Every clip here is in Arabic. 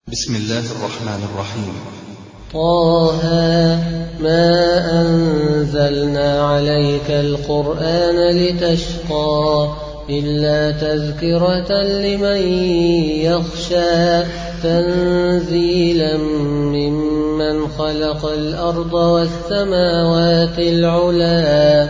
بسم الله الرحمن الرحيم. طه ما أنزلنا عليك القرآن لتشقى إلا تذكرة لمن يخشى تنزيلا ممن خلق الأرض والسماوات العلى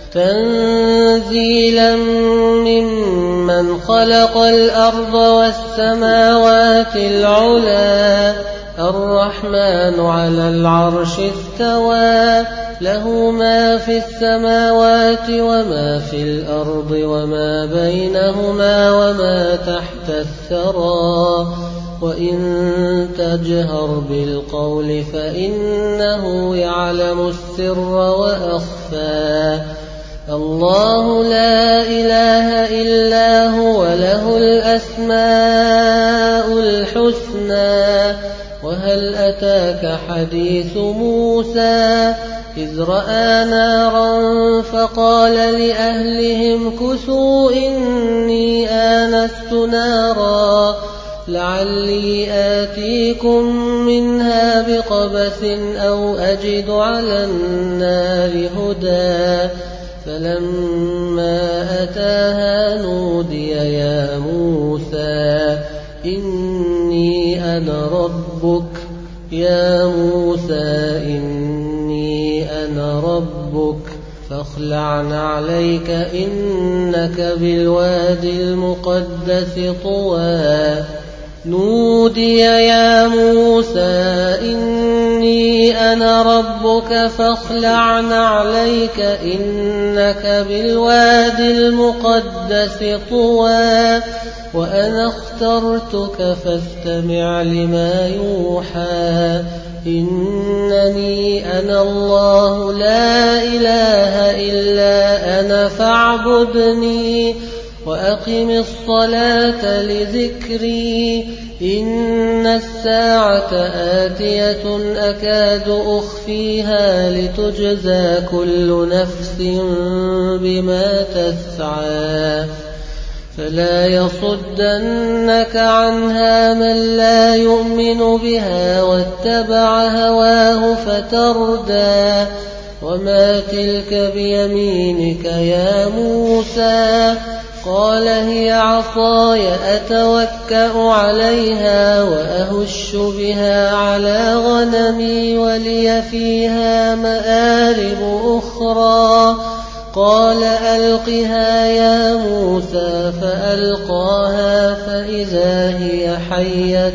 تنزيلا ممن خلق الأرض والسماوات العلى الرحمن على العرش استوى له ما في السماوات وما في الأرض وما بينهما وما تحت الثرى وإن تجهر بالقول فإنه يعلم السر وأخفى الله لا إله إلا هو له الأسماء الحسنى وهل أتاك حديث موسى إذ رأى نارا فقال لأهلهم كثوا إني آنست نارا لعلي آتيكم منها بقبس أو أجد على النار هدى فلما أتاها نودي يا موسى إني أنا ربك يا موسى إني أنا ربك فاخلع نعليك إنك بالوادي المقدس طوى نودي يا موسى إني أنا ربك فاخلع نعليك إنك بالوادي المقدس طوى وأنا اخترتك فاستمع لما يوحى إنني أنا الله لا إله إلا أنا فاعبدني وأقم الصلاة لذكري إن الساعة آتية أكاد أخفيها لتجزى كل نفس بما تسعى فلا يصدنك عنها من لا يؤمن بها واتبع هواه فتردى وما تلك بيمينك يا موسى قال هي عصاي أتوكأ عليها وأهش بها على غنمي ولي فيها مآرب أخرى قال ألقها يا موسى فألقاها فإذا هي حية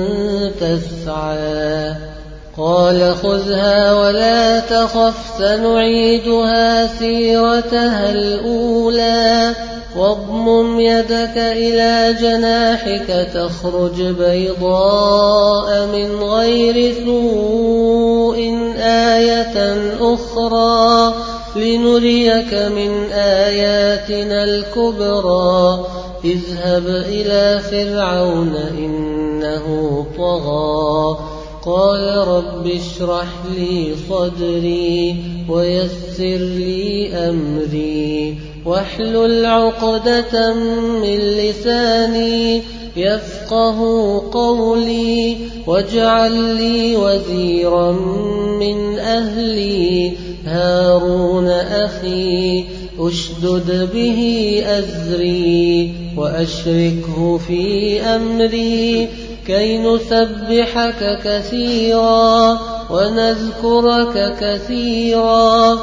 تسعى قال خذها ولا تخف سنعيدها سيرتها الأولى واضمم يدك إلى جناحك تخرج بيضاء من غير سوء آية أخرى لنريك من آياتنا الكبرى اذهب إلى فرعون إنه طغى قال رب اشرح لي صدري ويسر لي أمري واحلل عقدة من لساني يفقه قولي واجعل لي وزيرا من أهلي هارون أخي أشدد به أزري وأشركه في أمري كي نسبحك كثيرا ونذكرك كثيرا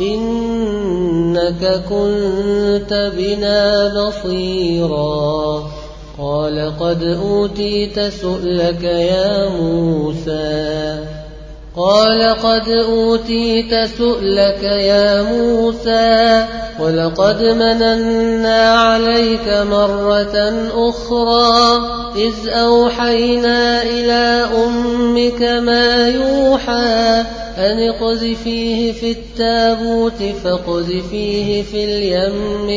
إنك كنت بنا بصيرا قال قد أوتيت سؤلك يا موسى قال قد أوتيت سؤلك يا موسى ولقد مننا عليك مرة أخرى إذ أوحينا إلى أمك ما يوحى أن اقذفيه في التابوت فاقذفيه في اليم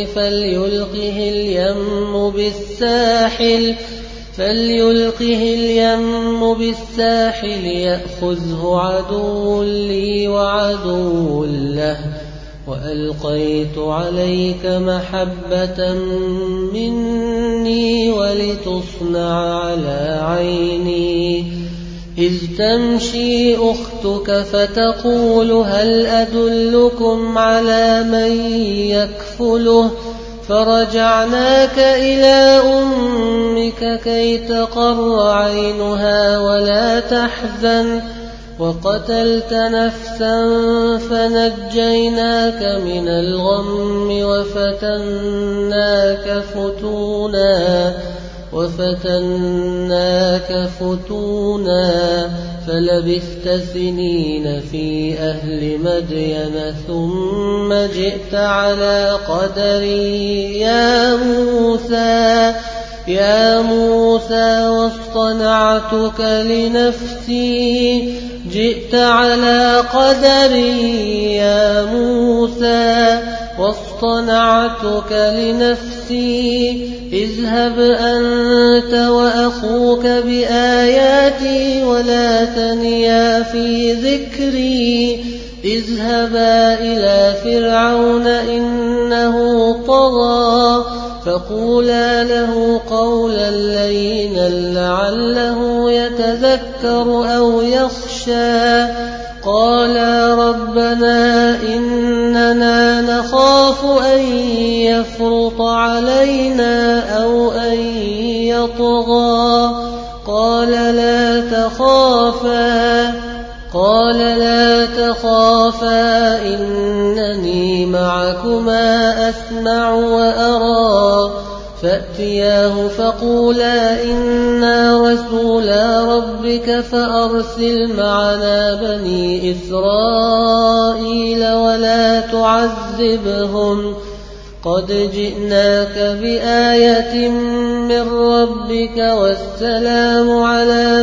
فليلقه اليم بالساحل يأخذه عدو لي وعدو له وألقيت عليك محبة مني ولتصنع على عيني إذ تمشي أختك فتقول هل أدلكم على من يكفله فرجعناك إلى أمك كي تقر عينها ولا تحزن وقتلت نفسا فنجيناك من الغم وفتناك فتونا فلبثت سنين في أهل مدين ثم جئت على قدري يا موسى واصطنعتك لنفسي جئت على قدري يا موسى واصطنعتك لنفسي اذهب أنت وأخوك بآياتي ولا تنيا في ذكري اذهبا إلى فرعون إنه طغى فقولا له قولا لينا لعله يتذكر أو يخشى قالا ربنا إننا نخاف أن يفرط علينا أو أن يطغى قال لا تخافا إنني معكما أسمع وأرى فأتياه فقولا إنا رسولا ربك فأرسل معنا بني إسرائيل ولا تعذبهم قد جئناك بآية من ربك والسلام على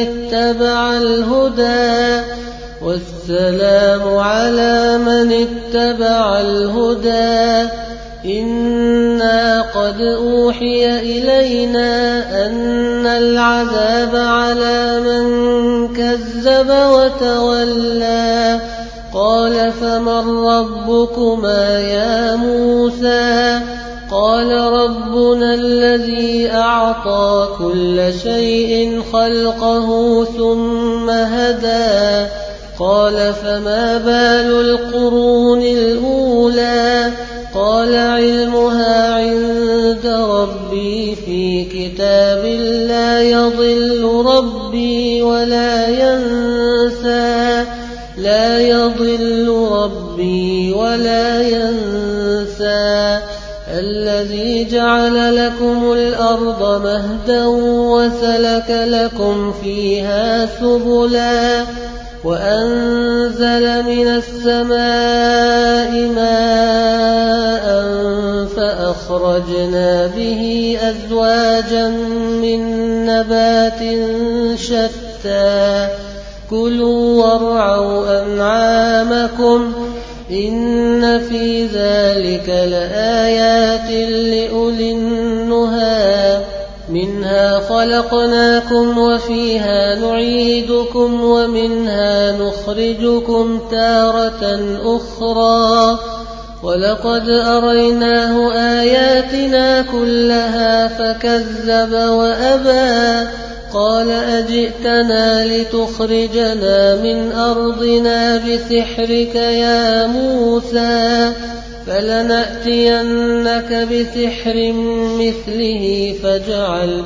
من اتبع الهدى إنا قد أوحي إلينا أن العذاب على من كذب وتولى قال فمن ربكما يا موسى قال ربنا الذي أعطى كل شيء خلقه ثم هدى قال فما بال القرون الأولى قال علمها عند ربي في كتاب لا يضل ربي ولا ينسى الذي جعل لكم الأرض مهدا وسلك لكم فيها سبلا وأنزل من السماء ماء فأخرجنا به أزواجا من نبات شتى كلوا وارعوا أنعامكم إن في ذلك لآيات لأولي النهى منها خلقناكم وفيها نعيدكم ومنها نخرجكم تارة أخرى ولقد أريناه آياتنا كلها فكذب وأبى قال أجئتنا لتخرجنا من أرضنا بسحرك يا موسى فلنأتينك بسحر مثله فاجعل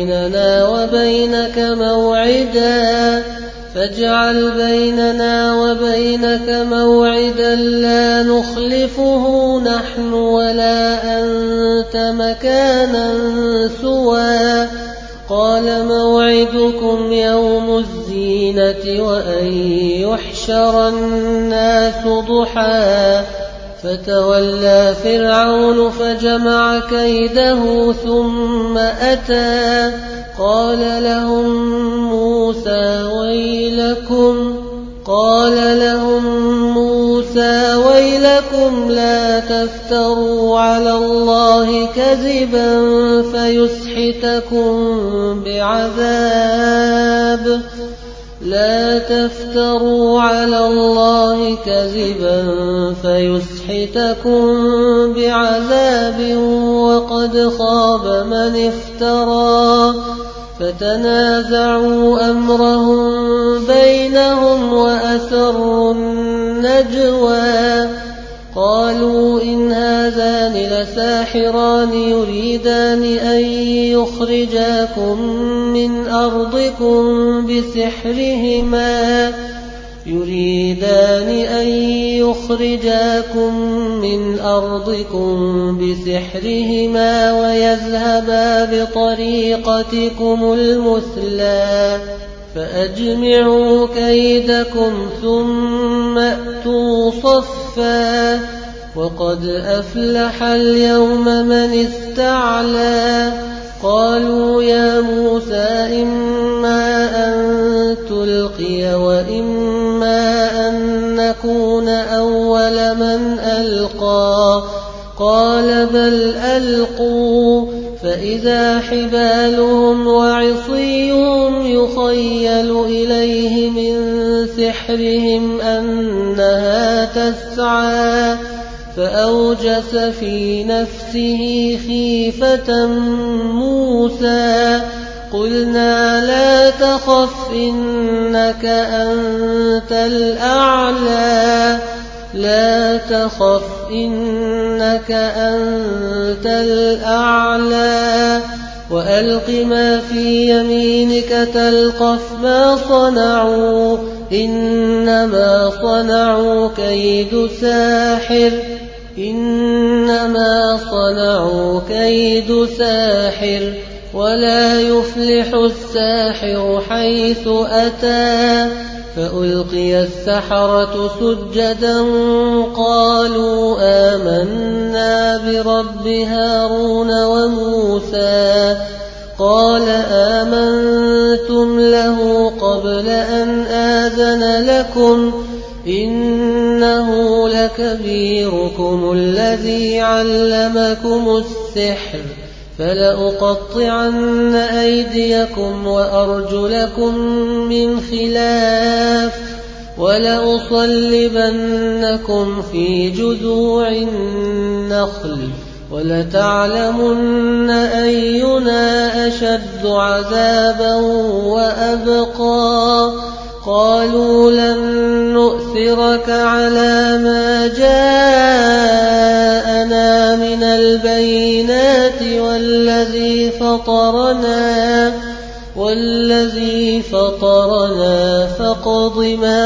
بيننا وبينك موعدا لا نخلفه نحن ولا أنت مكانا سوى قال موعدكم يوم الزينة وأن يحشر الناس ضحى فتولى فرعون فجمع كيده ثم أتى قال لهم موسى ويلكم لا تفتروا على الله كذبا فيسحتكم بعذاب وقد خاب من افترى فتنازعوا أمرهم بينهم وأسروا النجوى قالوا إن هذان لساحران يريدان أن يخرجاكم من أرضكم بسحرهما ويذهبا بطريقتكم المثلى فأجمعوا كيدكم ثم أتوا صفا وقد أفلح اليوم من استعلى قالوا يا موسى إما أن تلقي وإما أن نكون أول من ألقى قال بل ألقوا فإذا حبالهم وعصيهم يخيل إليه من سحرهم أنها تسعى فأوجس في نفسه خيفة موسى قلنا لا تخف إنك أنت الأعلى وألق ما في يمينك تلقف ما صنعوا إنما صنعوا كيد ساحر ولا يفلح الساحر حيث أتى فألقي السحرة سجدا قالوا آمنا برب هارون وموسى قال آمنتم له قبل أن آذن لكم إنه لكبيركم الذي علمكم السحر فلأقطعن أيديكم وأرجلكم من خلاف ولأصلبنكم في جذوع النخل ولتعلمن أينا أشد عذابا وأبقى قالوا لن نؤثرك على ما جاءنا من البينات والذي فطرنا فاقض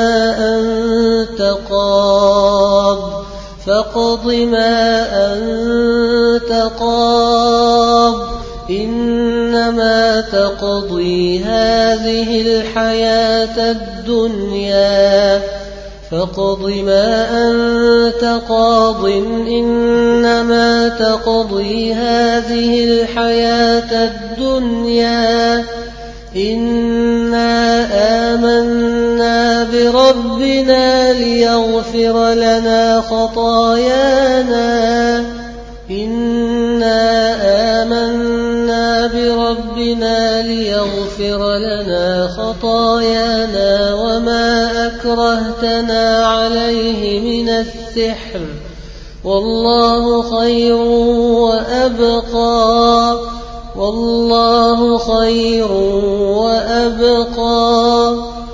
ما أنت قاض إنما تقضي هذه الحياة الدنيا فاقض ما أنت قاض إنما تقضي هذه الحياة الدنيا إنا آمنا بربنا ليغفر لنا خطايانا وما أكرهتنا عليه من السحر والله خير وأبقى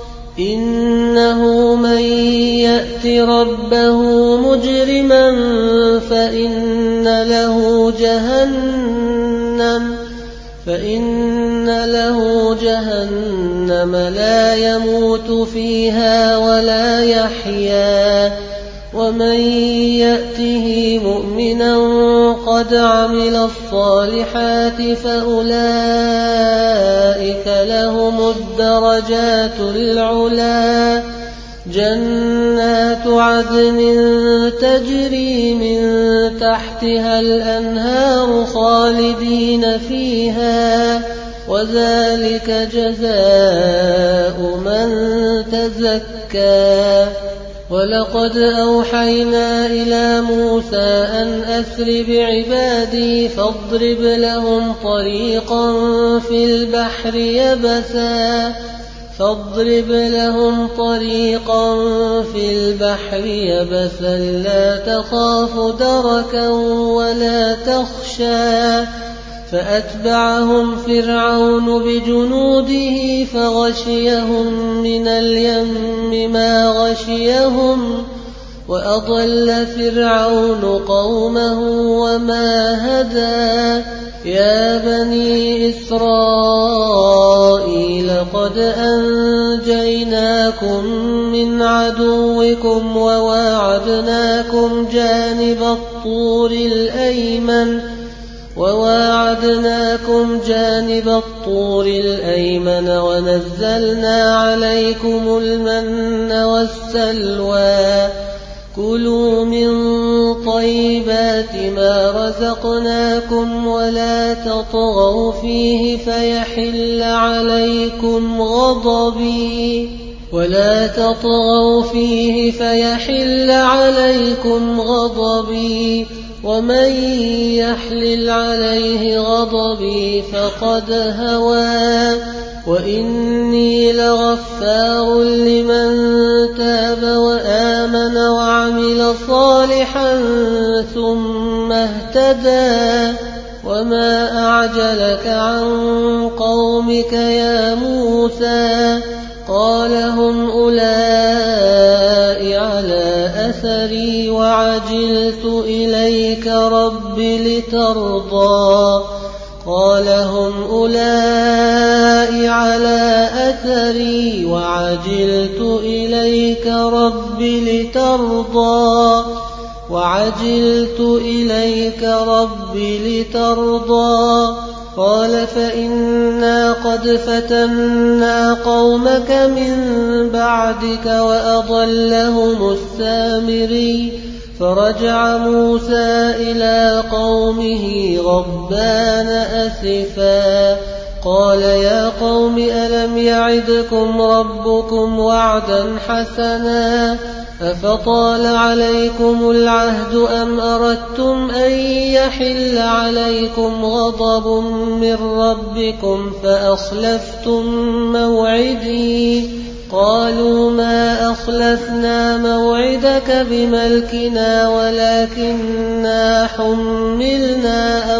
إنه من يأت ربه مجرما فإن له جهنم لا يموت فيها ولا يحيا ومن يأته مؤمنا قد عمل الصالحات فأولئك لهم الدرجات العلى جنات عدن تجري من تحتها الأنهار خالدين فيها وذلك جزاء من تزكى ولقد أوحينا إلى موسى أن أسر بعبادي فاضرب لهم طريقا في البحر يبسا لا تخاف دركا ولا تخشى فأتبعهم فرعون بجنوده فغشيهم من اليم ما غشيهم وأضل فرعون قومه وما هدى يا بني إسرائيل قد أنجيناكم من عدوكم وواعدناكم جانب الطور الأيمن ونزلنا عليكم المن والسلوى كلوا من طيبات ما رزقناكم ولا تطغوا فيه فيحل عليكم غضبي ومن يحلل عليه غضبي فقد هوى وإني لغفار لمن تاب وآمن وعمل صالحا ثم اهتدى وما أعجلك عن قومك يا موسى قال هم أولئك على أثري وعجلت إليك رب لترضى قال فإنا قد فتنا قومك من بعدك وأضلهم السامري فرجع موسى إلى قومه غضبان أسفا قال يا قوم ألم يعدكم ربكم وعدا حسنا أفطال عليكم العهد أم أردتم أن يحل عليكم غضب من ربكم فأخلفتم موعدي قالوا ما أخلفنا موعدك بملكنا ولكننا حملنا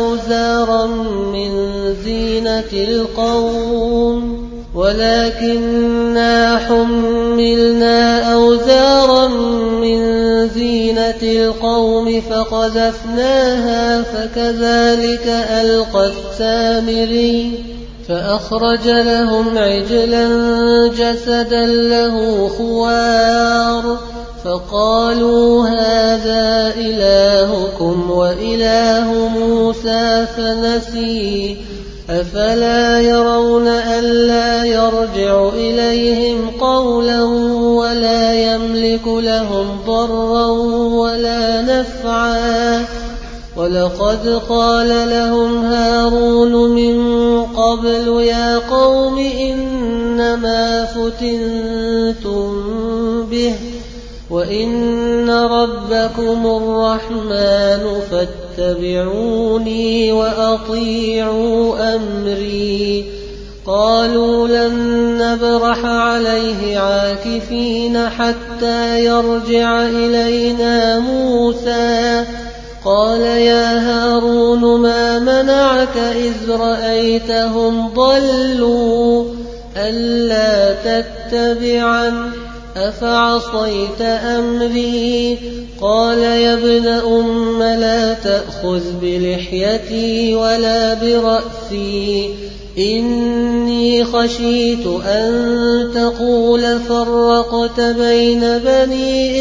أوزارا من زينة القوم فقذفناها فكذلك ألقى السامري فأخرج لهم عجلا جسدا له خوار فقالوا هذا إلهكم وإله موسى فنسي أفلا يرون ألا يرجع إليهم قولا ولا يملك لهم ضرا ولا نفعا ولقد قال لهم هارون من قبل يا قوم إنما فتنتم به وإن ربكم الرحمن فاتبعوني وأطيعوا أمري قالوا لن نبرح عليه عاكفين حتى يرجع إلينا موسى قال يا هارون ما منعك إذ رأيتهم ضلوا ألا تتبعن أفعصيت أمري قال يا ابن أم لا تأخذ بلحيتي ولا برأسي إني خشيت أن تقول فرقت بين بني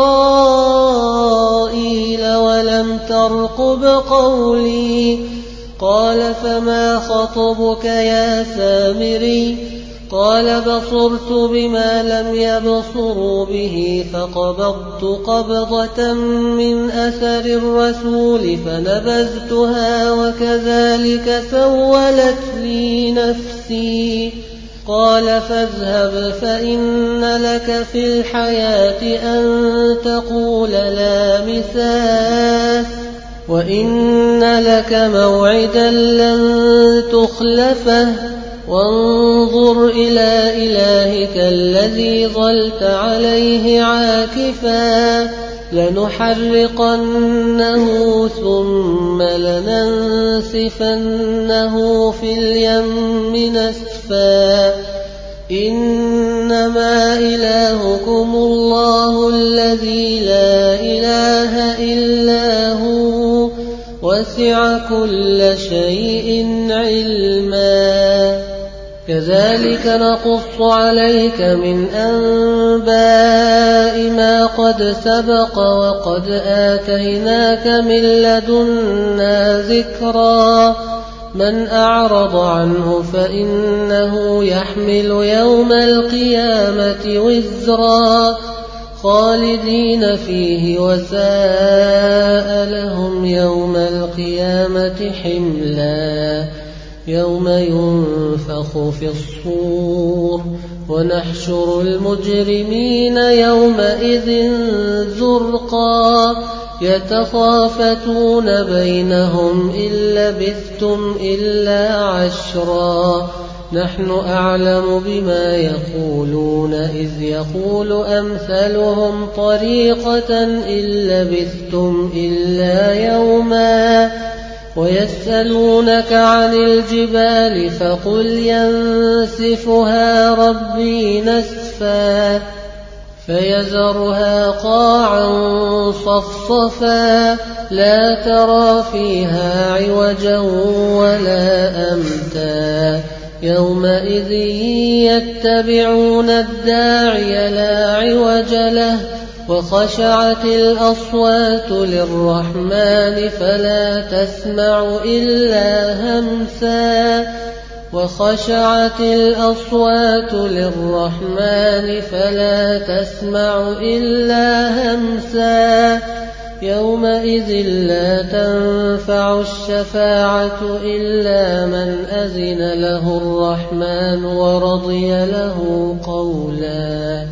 إسرائيل ولم ترقب قولي قال فما خطبك يا سامري قال بصرت بما لم يبصروا به فقبضت قبضة من أثر الرسول فنبذتها وكذلك سولت لي نفسي قال فاذهب فإن لك في الحياة أن تقول لا مساس وإن لك موعدا لن تخلفه وانظر إلى إلهك الذي ظلت عليه عاكفا لنحرقنه ثم لننسفنه في اليم نسفا إنما إلهكم الله الذي لا إله إلا هو وسع كل شيء علما كذلك نقص عليك من أنباء ما قد سبق وقد آتيناك من لدنا ذكرا من أعرض عنه فإنه يحمل يوم القيامة وزرا خالدين فيه وساء لهم يوم القيامة حملا يوم ينفخ في الصور ونحشر المجرمين يومئذ زرقا يتخافتون بينهم إن لبثتم إلا عشرا نحن أعلم بما يقولون إذ يقول أمثلهم طريقة إن لبثتم إلا يوما ويسألونك عن الجبال فقل ينسفها ربي نسفا فيذرها قاعا صفصفا لا ترى فيها عوجا ولا أمتا يومئذ يتبعون الداعي لا عوج له وخشعت الأصوات للرحمن فلا تسمع إلا همسا وخشعت الأصوات للرحمن فلا تسمع إلا همسا يومئذ لا تنفع الشفاعة إلا من أذن له الرحمن ورضي له قولا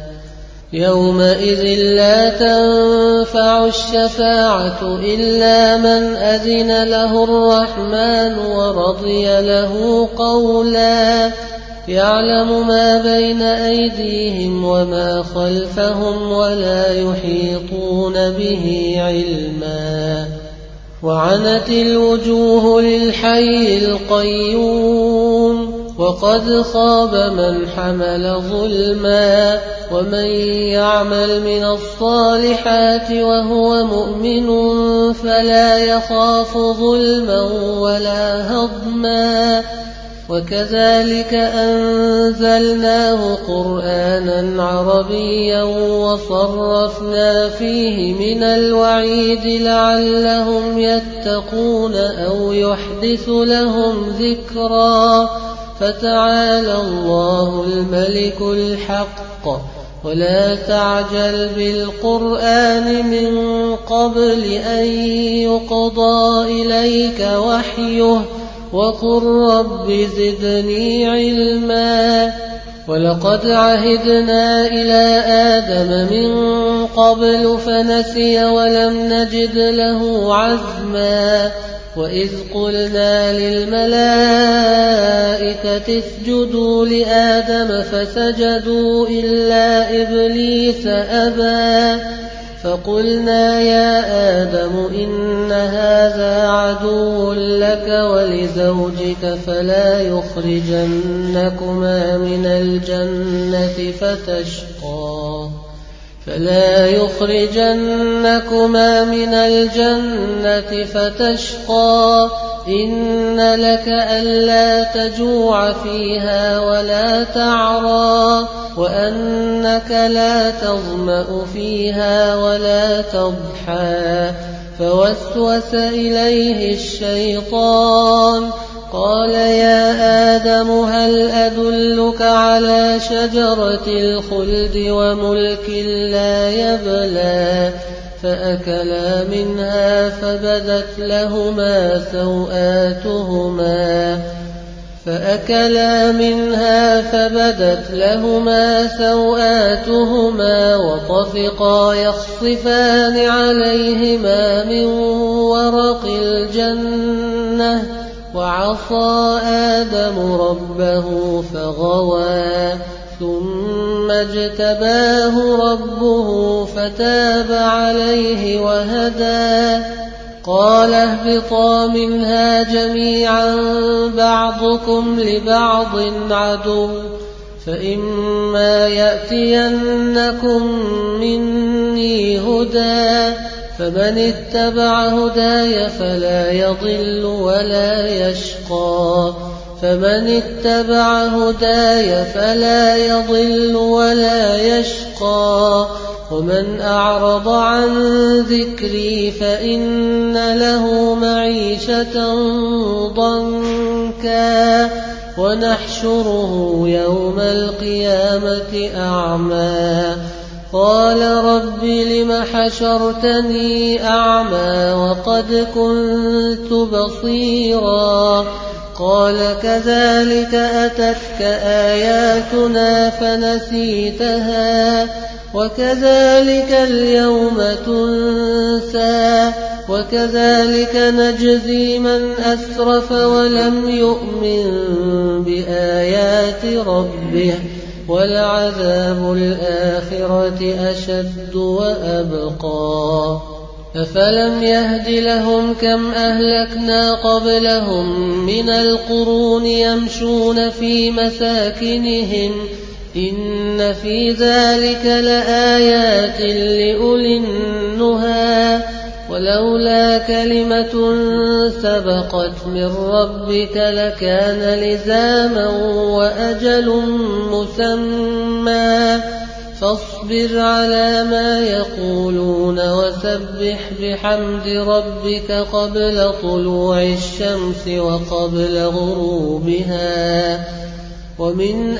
يومئذ لا تنفع الشفاعة إلا من أذن له الرحمن ورضي له قولا يعلم ما بين أيديهم وما خلفهم ولا يحيطون به علما وعنت الوجوه للحي القيوم وقد خاب من حمل ظلما ومن يعمل من الصالحات وهو مؤمن فلا يخاف ظلما ولا هضما وكذلك أنزلناه قرآنا عربيا وصرفنا فيه من الوعيد لعلهم يتقون أو يحدث لهم ذكرا فتعالى الله الملك الحق ولا تعجل بالقرآن من قبل أن يقضى إليك وحيه وقل رب زدني علما ولقد عهدنا إلى آدم من قبل فنسي ولم نجد له عزما وإذ قلنا للملائكة اسجدوا لآدم فسجدوا إلا إبليس أبى فقلنا يا آدم إن هذا عدو لك ولزوجك فلا يخرجنكما من الجنة فتشقى إن لك ألا تجوع فيها ولا تعرى وأنك لا تظمأ فيها ولا تضحى فوسوس إليه الشيطان قال يا آدم هل أدلك على شجرة الخلد وملك لا يبلى فأكلا منها فبدت لهما سوآتهما وطفقا يخصفان عليهما من ورق الجنة وعصى آدم ربه فغوى ثم ثم اجتباه ربه فتاب عليه وهدى قال اهبطا منها جميعا بعضكم لبعض عدو فإما يأتينكم مني هدى فمن اتبع هداي فلا يضل ولا يشقى ومن أعرض عن ذكري فإن له معيشة ضنكا ونحشره يوم القيامة أعمى قال رب لم حشرتني أعمى وقد كنت بصيرا قال كذلك أتتك آياتنا فنسيتها وكذلك اليوم تنسى وكذلك نجزي من أسرف ولم يؤمن بآيات ربه ولعذاب الآخرة أشد وأبقى أفلم يهد لهم كم أهلكنا قبلهم من القرون يمشون في مساكنهم إن في ذلك لآيات لأولي النهى ولولا كلمة سبقت من ربك لكان لزاما وأجل مسمى فاصبر على ما يقولون وسبح بحمد ربك قبل طلوع الشمس وقبل غروبها ومن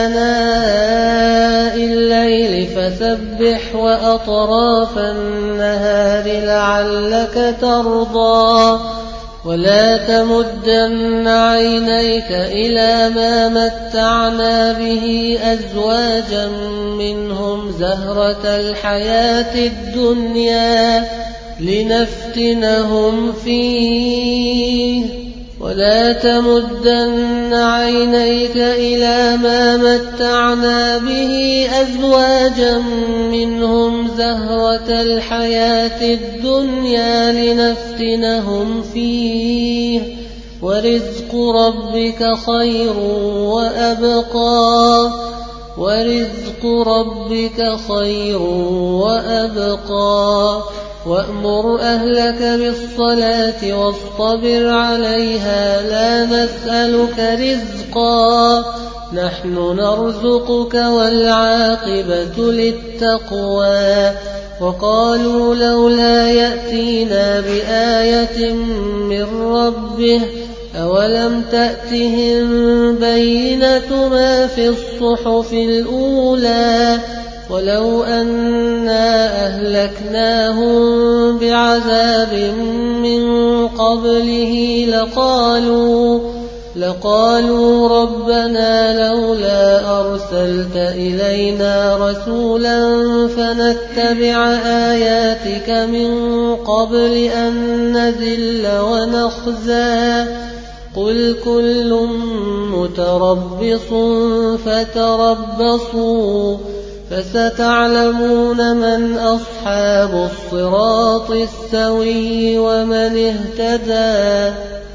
آناء الليل فسبح وأطراف النهار لعلك ترضى ولا تمدن عينيك إلى ما متعنا به أزواجا منهم زهرة الحياة الدنيا لنفتنهم فيه ولا تمدن عينيك إلى ما متعنا به أزواجا منهم زهرة الحياة الدنيا لنفتنهم فيه ورزق ربك خير وأبقى وأمر أهلك بالصلاة واصطبر عليها لا نسألك رزقا نحن نرزقك والعاقبة للتقوى وقالوا لولا يأتينا بآية من ربه أولم تأتهم بينة ما في الصحف الأولى ولو أنا أهلكناهم بعذاب من قبله لقالوا ربنا لولا أرسلت إلينا رسولا فنتبع آياتك من قبل أن نذل ونخزى قل كل متربص فتربصوا فستعلمون من أصحاب الصراط السوي ومن اهتدى